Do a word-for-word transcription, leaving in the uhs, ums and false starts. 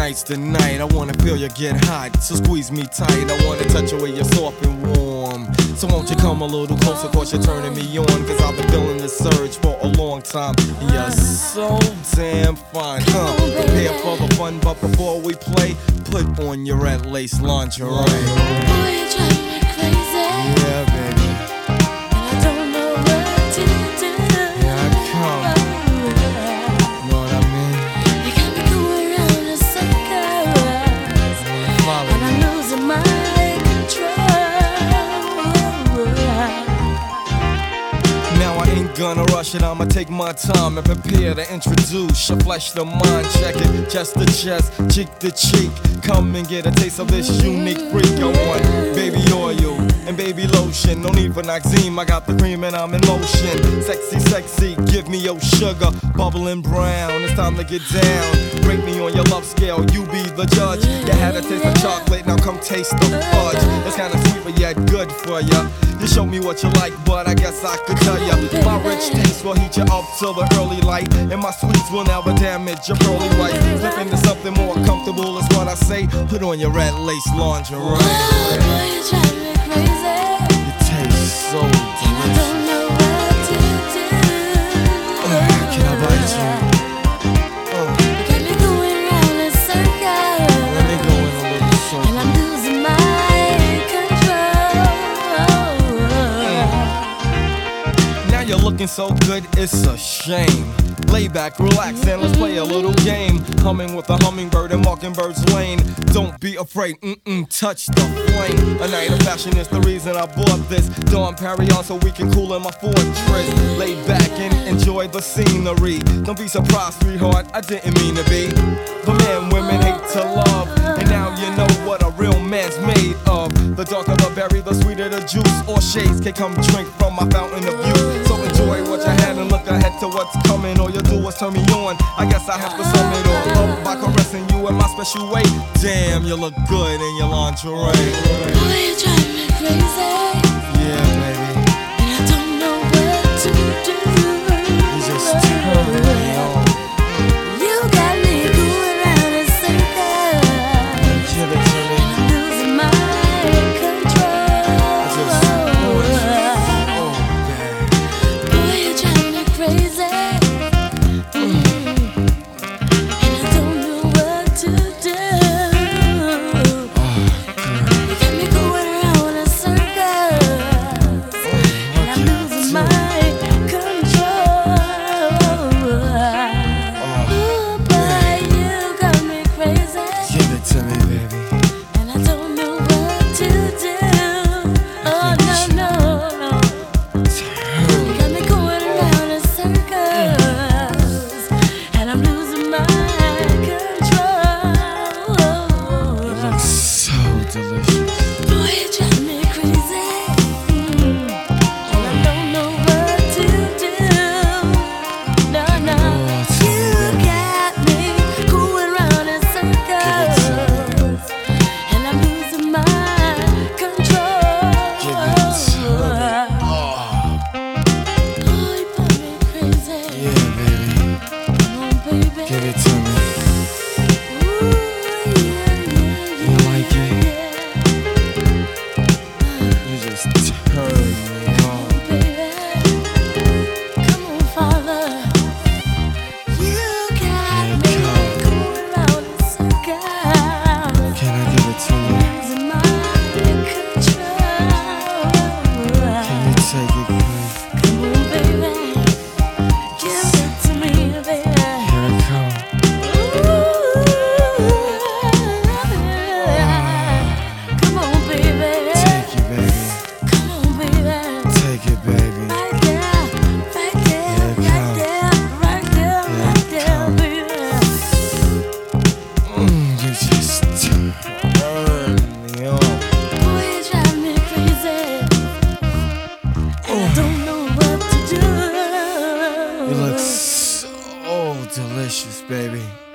tonight's the night. I wanna feel you get hot, so squeeze me tight. I wanna touch you where you're soft and warm. So won't you come a little closer, cause you're turning me on. Cause I've been feeling this surge for a long time. You're so damn fine, huh? Prepare for the fun, but before we play, put on your red lace lingerie. Boy, you drive me crazy. Yeah, baby. And I don't know what to do. Here I come. Know what I mean? You got me going round in circles, Follow and I'm me. losing my control. Now I ain't gonna rush it, I'ma take my time and prepare to introduce your flesh to mind. Check it, chest to chest, cheek to cheek. Come and get a taste of this unique freak. I want baby oil and baby lotion. No need for Noxzeme, I got the cream and I'm in motion. Sexy, sexy, give me your sugar. Bubbling brown, it's time to get down. Rate me on your love scale, you be the judge. You had a taste of chocolate, now come taste the fudge. It's kinda sweet but yet good for ya. You show me what you like, but I guess I could tell ya. My rich taste will heat you up till the early light, and my sweets will never damage your pearly white. Slip into something more comfortable is what I say. Put on your red lace lingerie. Oh, boy, you drive me crazy. You taste so And I delicious. don't know what to do. Uh, Can I bite you? Uh, You got me going round in circles, Let me go in a little and circle. I'm losing my control. Now you're looking so good, it's a shame. Lay back, relax, and let's play a little game. Humming with a hummingbird in Mockingbird's lane. Don't be afraid, mm-mm, touch the flame. A night of fashion is the reason I bought this. Dawn Perry on so we can cool in my fortress. Lay back and enjoy the scenery. Don't be surprised, sweetheart, I didn't mean to be. But man, women hate to love, and now you know what a real man's made of. The darker the berry, the sweeter the juice. Or shades can come drink from my fountain of youth. So enjoy what you had and look ahead to what's coming. All you do is turn me on, I guess I have to sum it all up by caressing you in my special way. Damn, you look good in your lingerie. Boy, you drive me crazy. Yeah, baby, And I don't know what to do. you just turn me on. You got me going round in circles, Give it to me. losing my control. I just want you. Oh, babe. Boy, you drive me crazy. Mm. And I don't know what to do. You got me going around in circles, and I'm losing my control. Ooh, boy, you got me crazy. Give it to me, baby. And I don't know what to do. Oh, no, no, no. You got me going around in circles, and I'm losing my control. It looks so delicious. Boy, you drive me crazy. Mm. And I don't know what to do. No, no. You got me going round in circles, and I'm losing my control. Give it to me. Oh, Oh, you put me crazy. yeah, baby. Come on, baby. Give it to me. Ooh, yeah, yeah, You like it? yeah. You just turn me on. Baby, come on, Father. You got me going round in circles, Can I give it to you? losing my control. Can you take it, please? Come on, baby, give it to me, baby. Here it comes. Come on, baby. Take it, baby. Come on, baby. Take it, baby. Right there, right there, right there, right there, right there, baby. Mm, you just turn me on. Boy, you drive me crazy, and I don't know what to do. You look so delicious, baby.